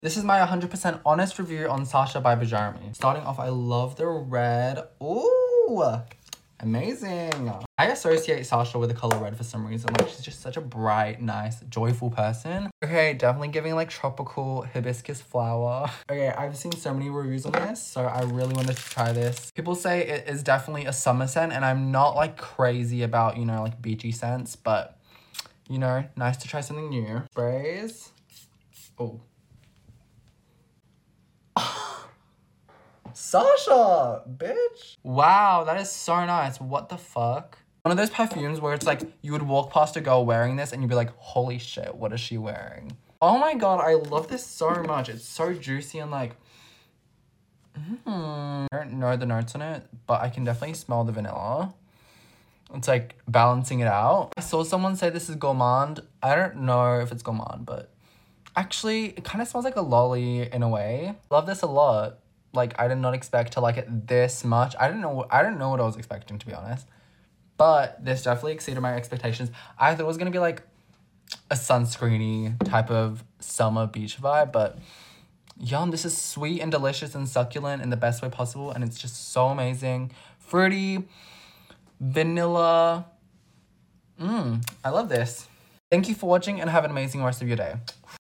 This is my 100% honest review on Sasha by Bajrami. Starting off, I love the red. Ooh, amazing. I associate Sasha with the color red for some reason. Like, she's just such a bright, nice, joyful person. Okay, definitely giving like tropical hibiscus flower. Okay, I've seen so many reviews on this, so I really wanted to try this. People say it is definitely a summer scent, and I'm not like crazy about, you know, like beachy scents, but you know, nice to try something new. Sprays. Oh. Sasha, bitch. Wow, that is so nice. What the fuck? One of those perfumes where it's like you would walk past a girl wearing this and you'd be like, holy shit, what is she wearing? Oh my god, I love this so much. It's so juicy and like, I don't know the notes on it, but I can definitely smell the vanilla. It's like balancing it out. I saw someone say this is gourmand. I don't know if it's gourmand, but actually it kind of smells like a lolly in a way. Love this a lot. Like, I did not expect to like it this much. I didn't know what I was expecting, to be honest. But this definitely exceeded my expectations. I thought it was gonna be like a sunscreeny type of summer beach vibe, but yum, this is sweet and delicious and succulent in the best way possible, and it's just so amazing. Fruity, vanilla. I love this. Thank you for watching and have an amazing rest of your day.